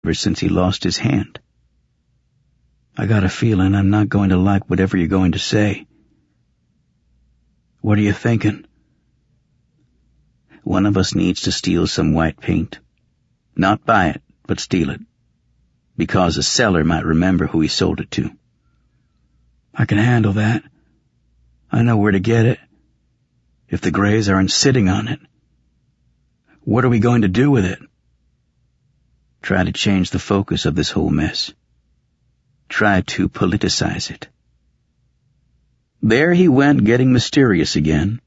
ever since he lost his hand. I got a feeling I'm not going to like whatever you're going to say. What are you thinking? One of us needs to steal some white paint. Not buy it, but steal it. Because a seller might remember who he sold it to. I can handle that. I know where to get it. If the Greys aren't sitting on it. What are we going to do with it? Try to change the focus of this whole mess. Try to politicize it. There he went, getting mysterious again.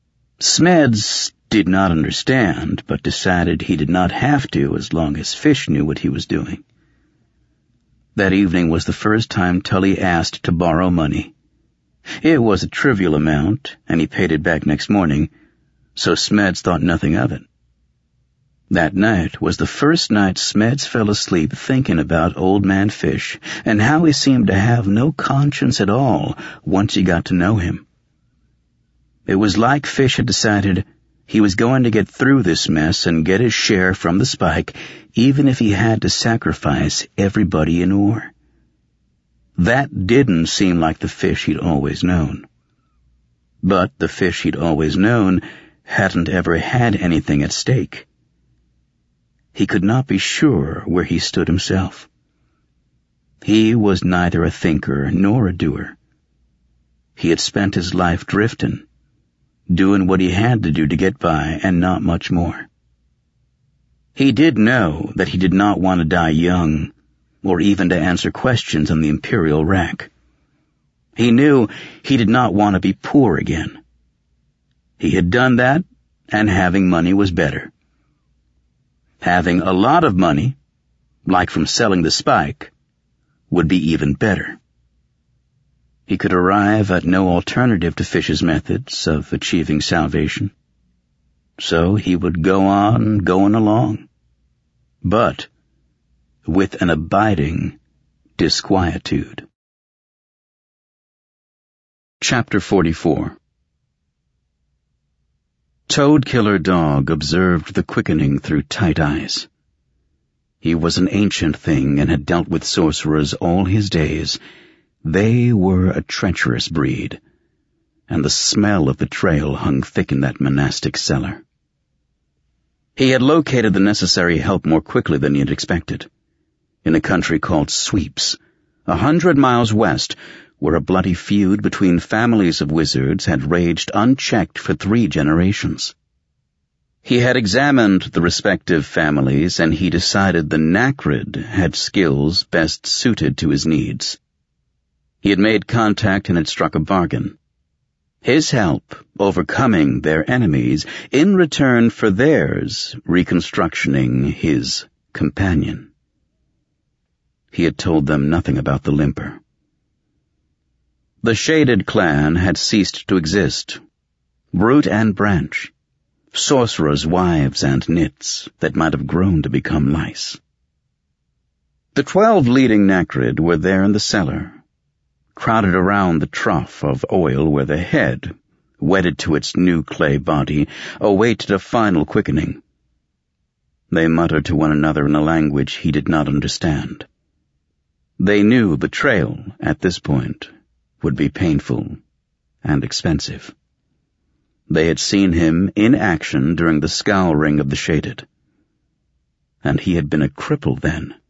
Smeds did not understand, but decided he did not have to as long as Fish knew what he was doing. That evening was the first time Tully asked to borrow money. It was a trivial amount, and he paid it back next morning, so Smeds thought nothing of it. That night was the first night Smeds fell asleep thinking about Old Man Fish and how he seemed to have no conscience at all once he got to know him. It was like Fish had decided he was going to get through this mess and get his share from the spike, even if he had to sacrifice everybody in Ur. That didn't seem like the Fish he'd always known. But the Fish he'd always known hadn't ever had anything at stake. He could not be sure where he stood himself. He was neither a thinker nor a doer. He had spent his life drifting, doing what he had to do to get by and not much more. He did know that he did not want to die young, or even to answer questions on the Imperial rack. He knew he did not want to be poor again. He had done that, and having money was better. Having a lot of money, like from selling the spike, would be even better. He could arrive at no alternative to Fish's methods of achieving salvation. So he would go on going along, but with an abiding disquietude. Chapter 44. Toad-Killer Dog observed the quickening through tight eyes. He was an ancient thing and had dealt with sorcerers all his days. They were a treacherous breed, and the smell of betrayal hung thick in that monastic cellar. He had located the necessary help more quickly than he had expected, in a country called Sweeps, 100 miles west, where a bloody feud between families of wizards had raged unchecked for 3 generations. He had examined the respective families, and he decided the Nacrid had skills best suited to his needs. He had made contact and had struck a bargain. His help overcoming their enemies in return for theirs reconstructioning his companion. He had told them nothing about the Limper. The Shaded clan had ceased to exist, root and branch, sorcerers' wives and nits that might have grown to become lice. The 12 leading Nacrid were there in the cellar, crowded around the trough of oil where the head, wedded to its new clay body, awaited a final quickening. They muttered to one another in a language he did not understand. They knew betrayal, at this point, would be painful and expensive. They had seen him in action during the scouring of the Shaded, and he had been a cripple then.